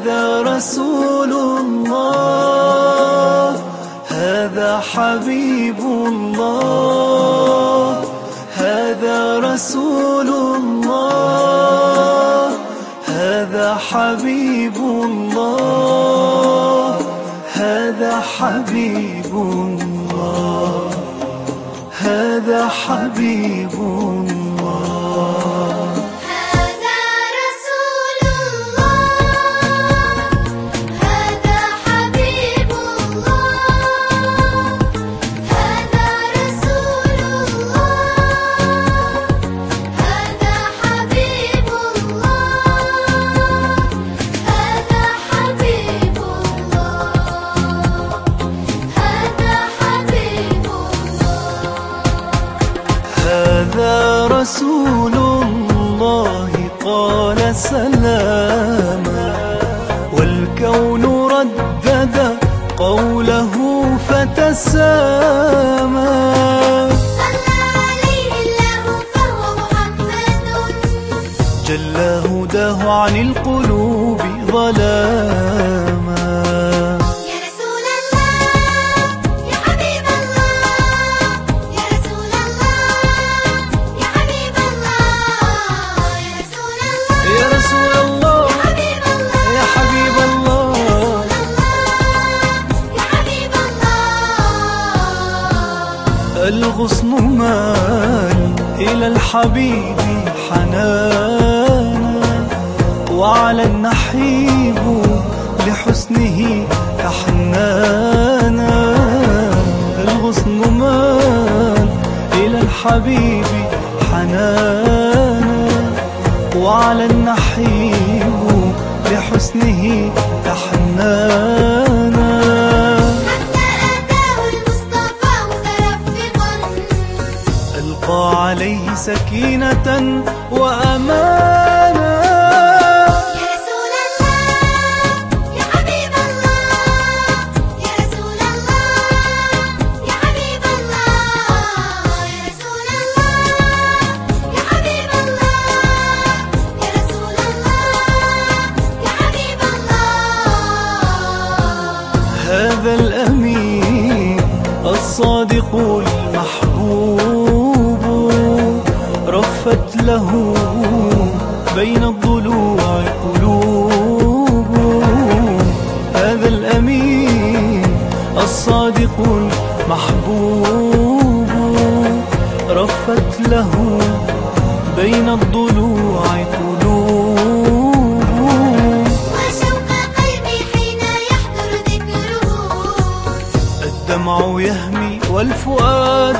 هذا رسول الله، هذا حبيب الله، هذا رسول الله، هذا حبيب الله، هذا حبيب الله، هذا حبيب الله. هذا رسول الله قال سلاما، والكون ردد قوله فتسامى. صلى عليه الله فهو محمد، جل هداه عن القلوب ظلاما. الغصن مال إلى الحبيب حنانا، وعلى النحيب لحسنه تحنانا. الغصن مال إلى الحبيب حنانا، وعلى النحيب لحسنه تحنانا. ألقى عليه سكينة وأمانا. يا رسول الله يا حبيب الله، يا رسول الله يا حبيب الله، يا رسول الله يا حبيب الله، يا رسول الله يا حبيب الله. هذا الأمين الصادق المحبوب، رفت له بين الضلوع قلوب. هذا الأمين الصادق المحبوب، رفت له بين الضلوع قلوب. وشوق قلبي حين يحضر ذكره، الدمع يهمي والفؤاد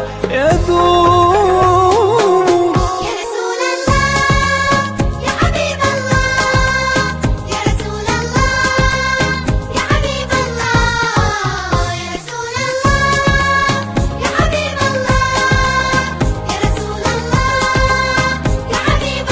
يذوب. يا رسول الله يا حبيب الله، يا رسول الله يا حبيب الله، يا رسول الله يا حبيب الله، يا رسول الله يا حبيب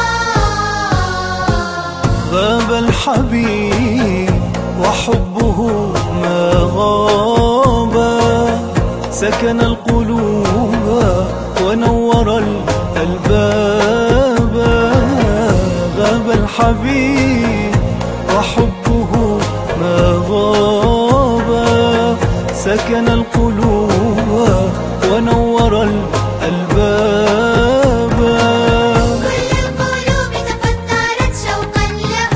الله. غاب الحبيب وحبه ما غاب، سكن القلوب ونور الألباب. غاب الحبيب وحبه ما غاب، سكن القلوب ونور الألباب. كل القلوب تفطرت شوقا له،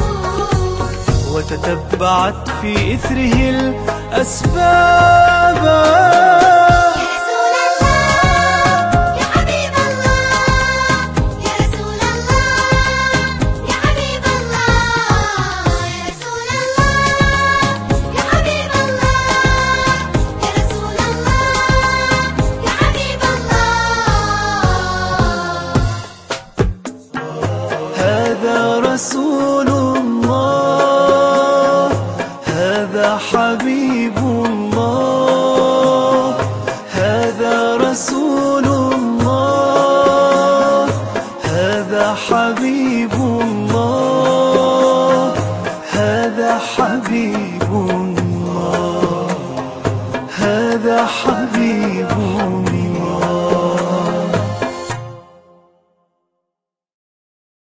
وتتبعت في إثره الأسباب. هذا رسول الله، هذا حبيب الله، هذا رسول الله، هذا حبيب